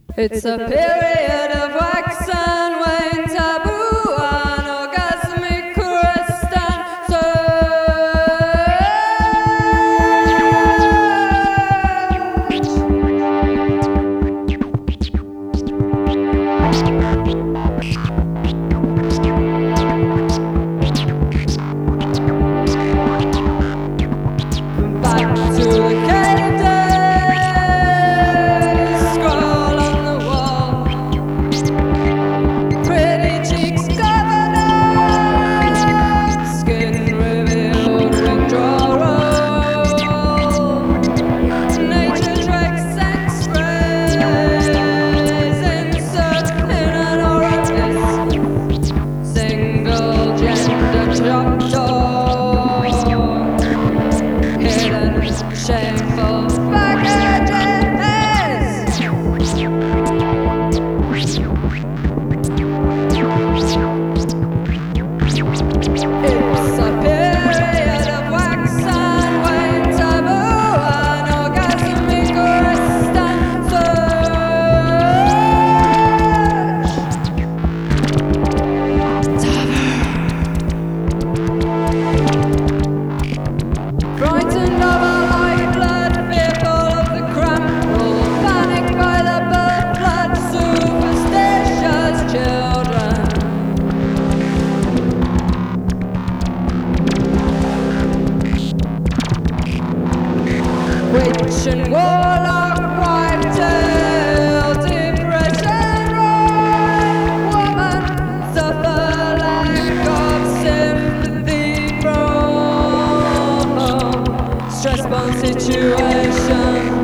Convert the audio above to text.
It's a period of wax and wane, taboo and orgasmic rest and back to the cave days, scroll on the wall, pretty cheeks covered up, skin revealed withdrawal, nature's Rex X-rays, insert in an orifice, single gender trapdoor, hidden shameful packages. It's a period of wax and wane, taboo and orgasmic rest and frightened of a high blood, fearful of the cramp rule, panicked by the birth flood, superstitious children. Witch and warlock, white tail, depression, right woman, suffer lack of sympathy from stress-bound situation.